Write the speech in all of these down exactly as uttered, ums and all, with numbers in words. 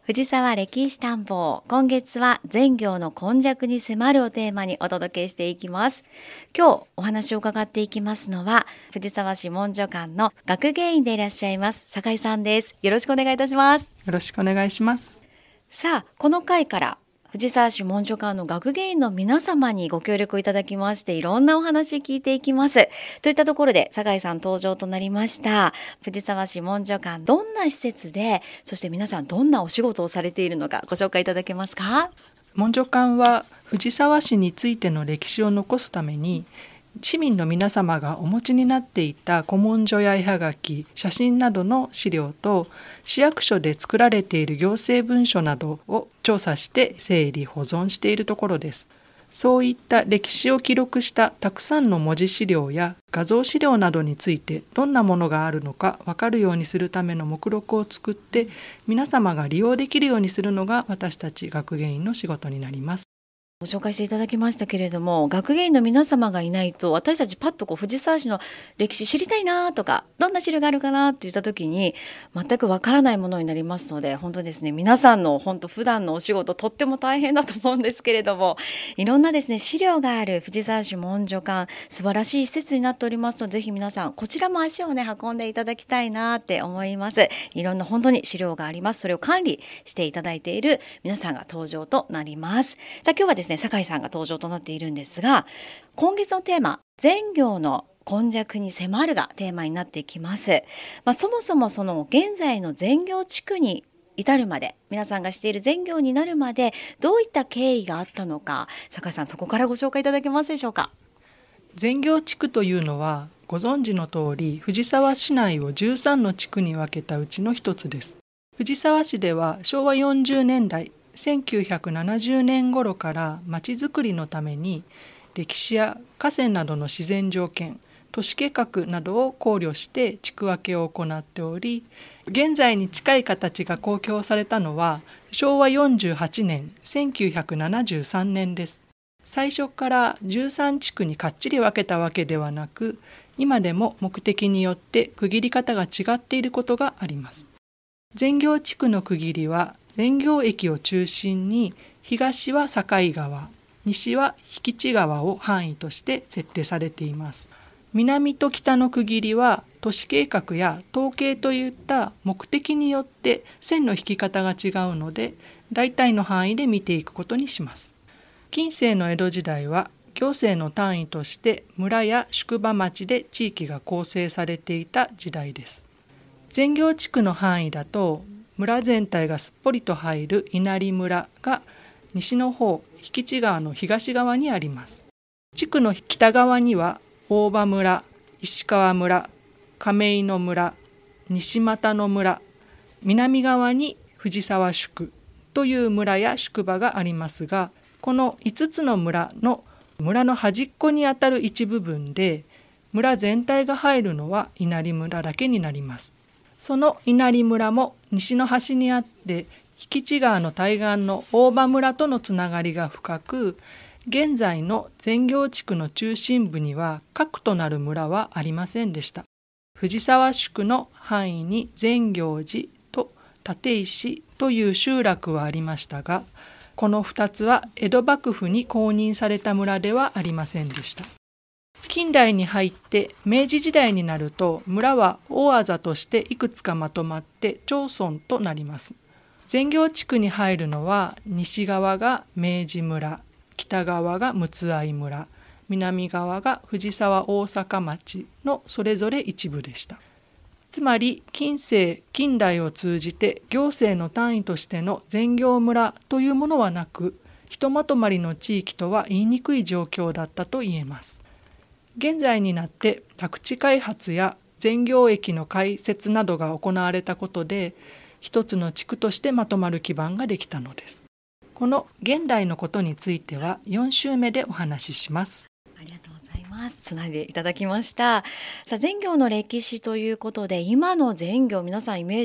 藤沢歴史探訪、今月は全行の今昔に迫るをテーマにお届けしていきます。今日お話を伺っていきますのは藤沢市文書館の学芸員でいらっしゃいます酒井さんです。よろしくお願いいたします。 よろしくお願いします。 さあ、この回から藤沢市文書館の学芸員の皆様にご協力いただきまして、いろんなお話聞いていきます。といったところで酒井さん登場となりました。藤沢市文書館、どんな施設で、そして皆さんどんなお仕事をされているのかご紹介いただけますか？ 文書館は藤沢市についての歴史を残すために、市民の皆様がお持ちになっていた古文書や絵はがき、写真などの資料と、市役所で作られている行政文書などを調査して整理保存しているところです。そういった歴史を記録したたくさんの文字資料や画像資料などについて、どんなものがあるのか分かるようにするための目録を作って、皆様が利用できるようにするのが私たち学芸員の仕事になります。 ご紹介していただきましたけれども、学芸員の皆様がいないと私たちパッとこう藤沢市の歴史知りたいなとか、どんな資料があるかなって言った時に全くわからないものになりますので、本当ですね、皆さんの本当普段のお仕事とっても大変だと思うんですけれども、いろんなですね資料がある藤沢市文書館、素晴らしい施設になっておりますので、ぜひ皆さんこちらも足をね運んでいただきたいなって思います。いろんな本当に資料があります。それを管理していただいている皆さんが登場となります。さあ、今日はですね酒井さんが登場となっているんですが、今月のテーマ、全行の今昔に迫るがテーマになっていきます。まあ、そもそもその現在の全行地区に至るまで、皆さんがしている全行になるまでどういった経緯があったのか、酒井さんそこからご紹介いただけますでしょうか？ 全行地区というのはご存知の通り、藤沢市内をじゅうさんの地区に分けたうちの一つです。藤沢市ではしょうわよんじゅうねんだい、せんきゅうひゃくななじゅうねん頃からまちづくりのために歴史や河川などの自然条件、都市計画などを考慮して地区分けを行っており、現在に近い形が公表されたのはしょうわよんじゅうはちねん、せんきゅうひゃくななじゅうさんねんです。最初からじゅうさんちくにかっちり分けたわけではなく、今でも目的によって区切り方が違っていることがあります。全行地区の区切りは全行駅を中心に、東は境川、西は引地川を範囲として設定されています。南と北の区切りは都市計画や統計といった目的によって線の引き方が違うので、大体の範囲で見ていくことにします。近世の江戸時代は行政の単位として村や宿場町で地域が構成されていた時代です。全行地区の範囲だと、村全体がすっぽりと入る稲荷村が西の方、引地川の東側にあります。地区の北側には大場村、石川村、亀井の村、西俣の村、南側に藤沢宿という村や宿場がありますが、このいつつの村の村の端っこにあたる一部分で、村全体が入るのは稲荷村だけになります。その稲荷村も西の端にあって、引地川の対岸の大場村とのつながりが深く、現在の全行地区の中心部には核となる村はありませんでした。藤沢宿の範囲に全行寺と立石という集落はありましたが、このふたつは江戸幕府に公認された村ではありませんでした。近代に入って明治時代になると、村は大字としていくつかまとまって町村となります。全行地区に入るのは西側が明治村、北側が陸奥村、南側が藤沢大阪町のそれぞれ一部でした。つまり近世近代を通じて行政の単位としての全行村というものはなく、ひとまとまりの地域とは言いにくい状況だったと言えます。現在になって宅地開発や全行駅の開設などが行われたことで、一つの地区としてまとまる基盤ができたのです。この現代のことについてはよん週目でお話しします。 ありがとうございます。つないでいただきました。さあ、全行の歴史ということで、今の全行、皆さんイメージを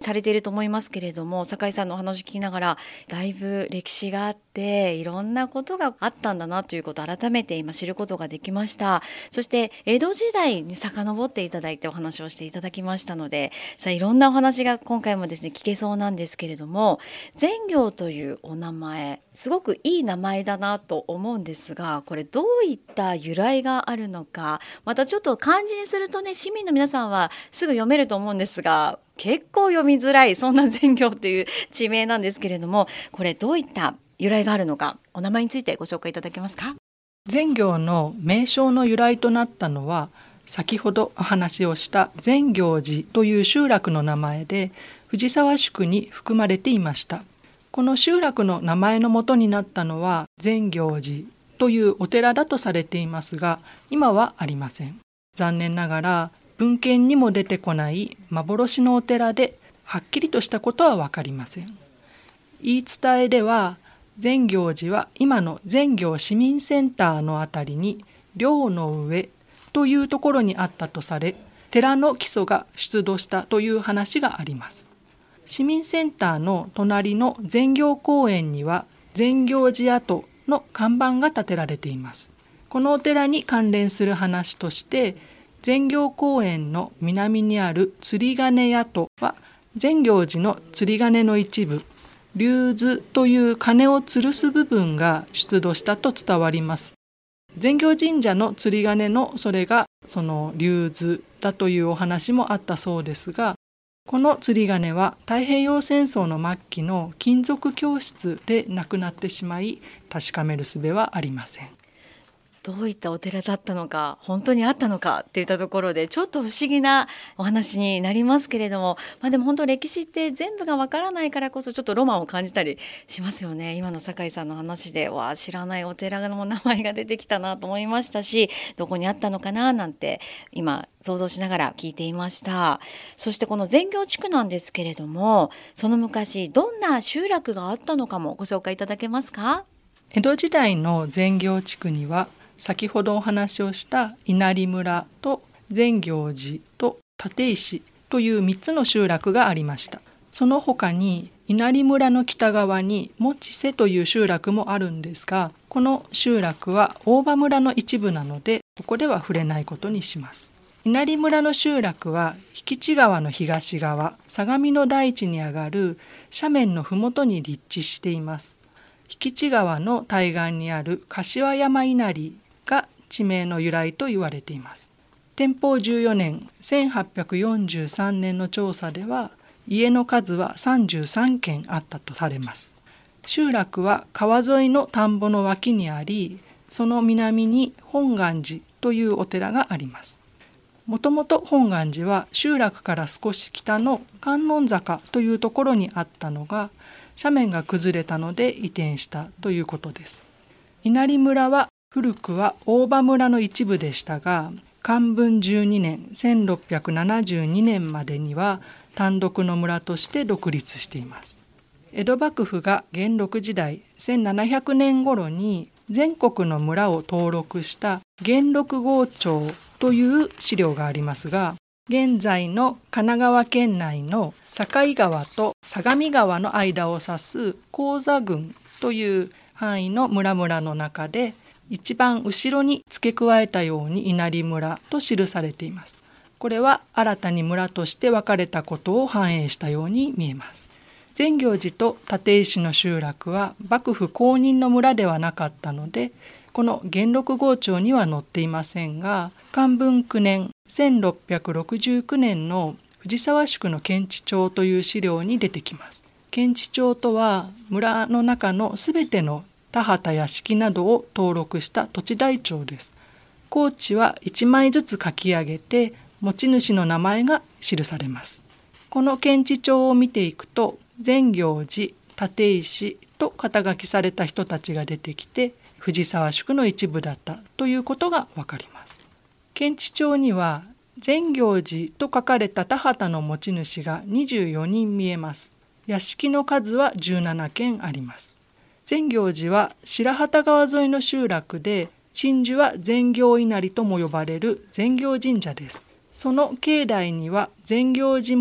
されていると思いますけれども、酒井さんのお話聞きながらだいぶ歴史があっていろんなことがあったんだなということを改めて今知ることができました。そして江戸時代に遡っていただいてお話をしていただきましたので、さあいろんなお話が今回もですね聞けそうなんですけれども、善行というお名前すごくいい名前だなと思うんですが、これどういった由来があるのか、またちょっと漢字にするとね市民の皆さんはすぐ読めると思うんですが、結構読みづらいそんな善行という地名なんですけれども、これどういった由来があるのか、お名前についてご紹介いただけますか？ 善行の名称の由来となったのは、先ほどお話をした善行寺という集落の名前で藤沢宿に含まれていました。この集落の名前の元になったのは善行寺というお寺だとされていますが、今はありません。残念ながら文献にも出てこない幻のお寺で、はっきりとしたことは分かりません。言い伝えでは、善行寺は今の善行市民センターのあたりに寮の上というところにあったとされ、寺の基礎が出土したという話があります。市民センターの隣の善行公園には善行寺跡の看板が建てられています。このお寺に関連する話として、善行公園の南にある釣り鐘跡は善行寺の釣り鐘の一部、龍図という鐘を吊るす部分が出土したと伝わります。善行神社の釣り鐘のそれがその龍図だというお話もあったそうですが、この釣り鐘は太平洋戦争の末期の金属供出でなくなってしまい、確かめる術はありません。 どういったお寺だったのか、本当にあったのかっていったところでちょっと不思議なお話になりますけれども、まあ、でも本当歴史って全部がわからないからこそちょっとロマンを感じたりしますよね。今の酒井さんの話でわあ知らないお寺の名前が出てきたなと思いましたし、どこにあったのかななんて今想像しながら聞いていました。そしてこの善行地区なんですけれども、その昔どんな集落があったのかもご紹介いただけますか？ 江戸時代の善行地区には、先ほどお話をした稲荷村と善行寺と立石というみっつの集落がありました。その他に稲荷村の北側に持瀬という集落もあるんですが、この集落は大場村の一部なのでここでは触れないことにします。稲荷村の集落は引地川の東側、相模の大地に上がる斜面のふもとに立地しています。引地川の対岸にある柏山稲荷が地名の由来と言われています。天保じゅうよねんせんはっぴゃくよんじゅうさんねんの調査では、家の数はさんじゅうさんけんあったとされます。集落は川沿いの田んぼの脇にあり、その南に本願寺というお寺があります。もともと本願寺は集落から少し北の観音坂というところにあったのが、斜面が崩れたので移転したということです。稲荷村は古くは大場村の一部でしたが、寛文じゅうにねんせんろっぴゃくななじゅうにねんまでには単独の村として独立しています。江戸幕府が元禄時代せんななひゃくねん頃に全国の村を登録した元禄号帳という資料がありますが、現在の神奈川県内の境川と相模川の間を指す高座郡という範囲の村々の中で、一番後ろに付け加えたように稲荷村と記されています。これは新たに村として分かれたことを反映したように見えます。善行寺と立石の集落は幕府公認の村ではなかったので、この元禄号帳には載っていませんが、寛文くねんせんろっぴゃくろくじゅうきゅうねんの藤沢宿の検地帳という資料に出てきます。検地帳とは村の中のすべての田畑や敷などを登録した土地台帳です。高地はいちまいずつ書き上げて持ち主の名前が記されます。この検地帳を見ていくと、善行寺、立石と肩書きされた人たちが出てきて、藤沢宿の一部だったということがわかります。検地帳には善行寺と書かれた田畑の持ち主がにじゅうよにん見えます。屋敷の数はじゅうななけんあります。善行寺は白旗川沿いの集落で、神樹は善行稲荷とも呼ばれる善行神社です。その境内には善行寺村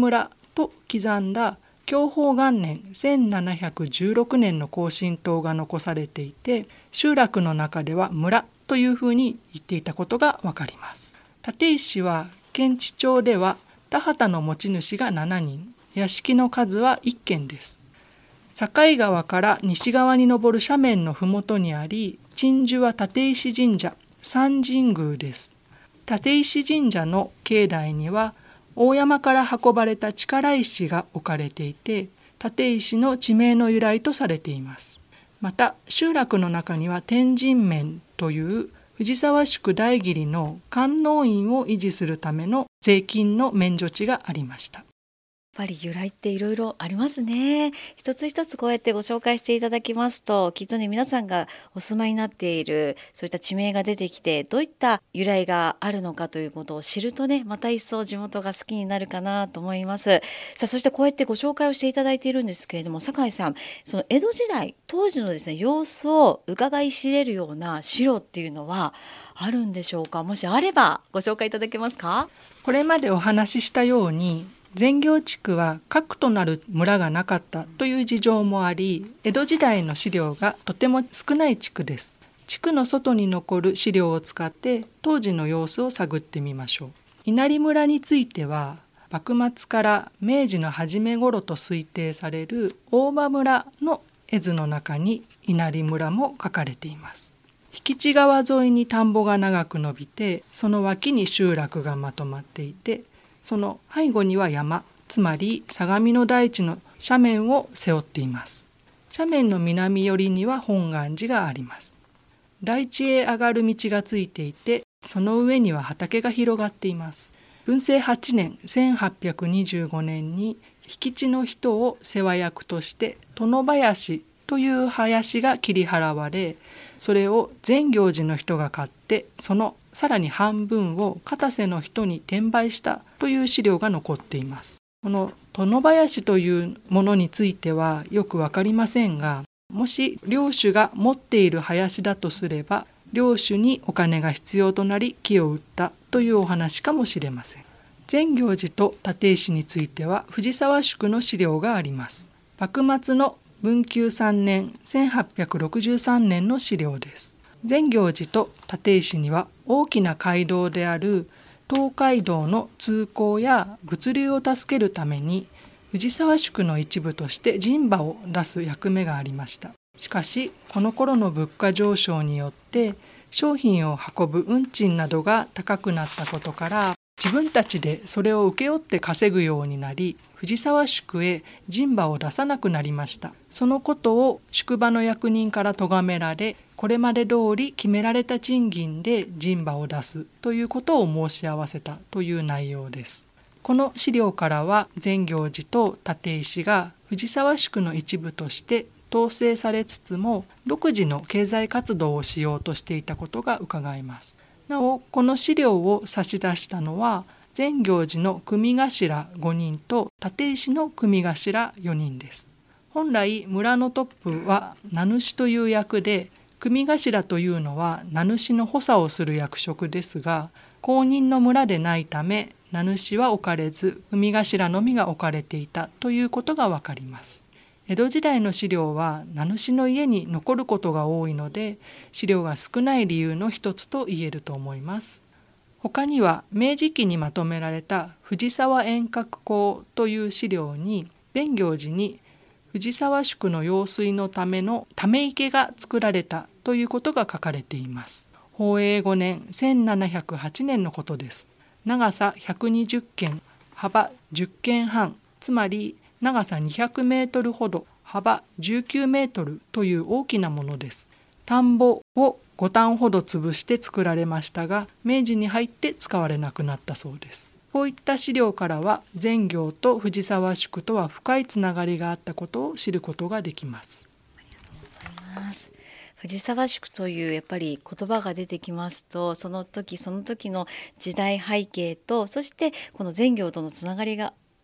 と刻んだ享保元年せんななひゃくじゅうろくねんの庚申刀が残されていて、集落の中では村というふうに言っていたことがわかります。立石は検地町では田畑の持ち主がしちにん、屋敷の数はいっけんです。境川から西側に登る斜面のふもとにあり、鎮守は立石神社三神宮です。立石神社の境内には大山から運ばれた力石が置かれていて、立石の地名の由来とされています。また集落の中には天神面という藤沢宿大義理の観音院を維持するための税金の免除地がありました。 やっぱり由来っていろいろありますね。一つ一つこうやってご紹介していただきますと、きっとね皆さんがお住まいになっているそういった地名が出てきて、どういった由来があるのかということを知るとね、また一層地元が好きになるかなと思います。さあ、そしてこうやってご紹介をしていただいているんですけれども、酒井さん、その江戸時代当時のですね様子を伺い知れるような資料っていうのはあるんでしょうか。もしあればご紹介いただけますか。 これまでお話ししたように、善行地区は核となる村がなかったという事情もあり、江戸時代の資料がとても少ない地区です。地区の外に残る資料を使って当時の様子を探ってみましょう。稲荷村については、幕末から明治の初め頃と推定される大場村の絵図の中に稲荷村も書かれています。引地川沿いに田んぼが長く伸びて、その脇に集落がまとまっていて、その背後には山、つまり相模の大地の斜面を背負っています。斜面の南寄りには本願寺があります。大地へ上がる道がついていて、その上には畑が広がっています。文政はちねんせんはっぴゃくにじゅうごねんに引地の人を世話役として殿林という林が切り払われ、それを善行寺の人が買って、そのさらに半分を片瀬の人に転売したという資料が残っています。この殿林というものについてはよくわかりませんが、もし領主が持っている林だとすれば、領主にお金が必要となり木を売ったというお話かもしれません。善行寺と立石については藤沢宿の資料があります。幕末の文久さんねんせんはっぴゃくろくじゅうさんねんの資料です。善行寺と立石には大きな街道である東海道の通行や物流を助けるために藤沢宿の一部として陣馬を出す役目がありました。しかしこの頃の物価上昇によって商品を運ぶ運賃などが高くなったことから、自分たちでそれを請け負って稼ぐようになり、藤沢宿へ陣馬を出さなくなりました。そのことを宿場の役人から咎められ、これまで通り決められた賃金で陣馬を出すということを申し合わせたという内容です。この資料からは善行寺と立石が藤沢宿の一部として統制されつつも独自の経済活動をしようとしていたことが伺えます。なおこの資料を差し出したのは善行寺の組頭ごにんと立石の組頭よにんです。本来村のトップは名主という役で、組頭というのは名主の補佐をする役職ですが、公認の村でないため名主は置かれず組頭のみが置かれていたということがわかります。江戸時代の資料は名主の家に残ることが多いので、資料が少ない理由の一つと言えると思います。他には明治期にまとめられた藤沢遠隔校という資料に、善行寺に藤沢宿の用水のためのため池が作られたということが書かれています。宝永ごねんせんななひゃくはちねんのことです。長さひゃくにじゅっけん、幅じゅっけんはん、つまり長さにひゃくメートルほど、幅じゅうきゅうメートルという大きなものです。田んぼをご反ほど潰して作られましたが、明治に入って使われなくなったそうです。こういった資料からは善行と藤沢宿とは深いつながりがあったことを知ることができます。 ありがとうございます。藤沢宿というやっぱり言葉が出てきますと、その時その時の時代背景と、そしてこの善行とのつながりが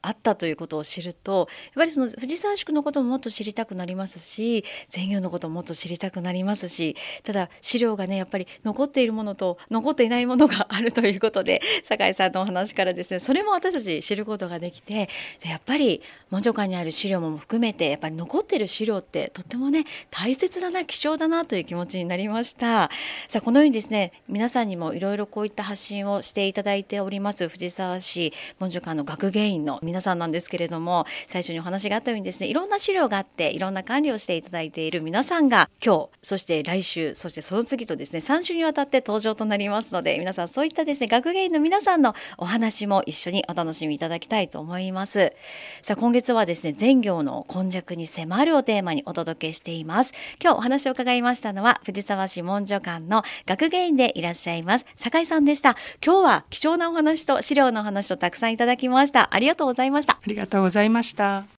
あったということを知ると、やっぱりその藤沢宿のことももっと知りたくなりますし、全業のことももっと知りたくなりますし、ただ資料がねやっぱり残っているものと残っていないものがあるということで、酒井さんのお話からですね、それも私たち知ることができて、やっぱり文書館にある資料も含めて、やっぱり残っている資料ってとってもね大切だな、貴重だなという気持ちになりました。さあこのようにですね、皆さんにもいろいろこういった発信をしていただいております藤沢市文書館の学芸員の皆さんなんですけれども、最初にお話があったようにですね、いろんな資料があっていろんな管理をしていただいている皆さんが今日、そして来週、そしてその次とですねさん週にわたって登場となりますので、皆さんそういったですね学芸員の皆さんのお話も一緒にお楽しみいただきたいと思います。さあ今月はですね、全業の今昔に迫るをテーマにお届けしています。今日お話を伺いましたのは藤沢市文書館の学芸員でいらっしゃいます酒井さんでした。今日は貴重なお話と資料のお話をたくさんいただきました。ありがとうございました。 ありがとうございました。